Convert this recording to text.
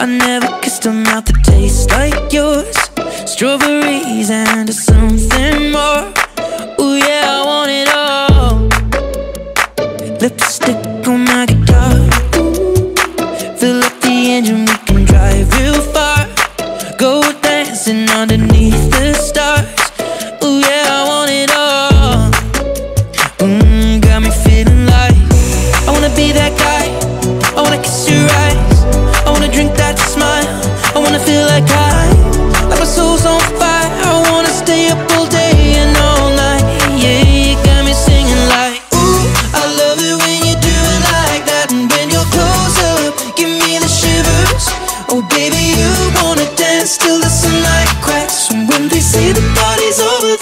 I never kissed a mouth that tastes like yours. Strawberries and something more. Ooh yeah, I want it all. Lipstick on my guitar. Fill up the engine, we can drive real far. Go dancing underneath the stars. Ooh yeah, I want it all. Got me feeling like I wanna be that guy. I wanna kiss your eyes. I wanna drink that smile. I wanna feel like like my soul's on fire. I wanna stay up all day and all night. Yeah, you got me singing like, ooh, I love it when you do it like that. And when you're close up, give me the shivers. Oh baby, you wanna dance till the sunlight cracks. And when they say the party's over,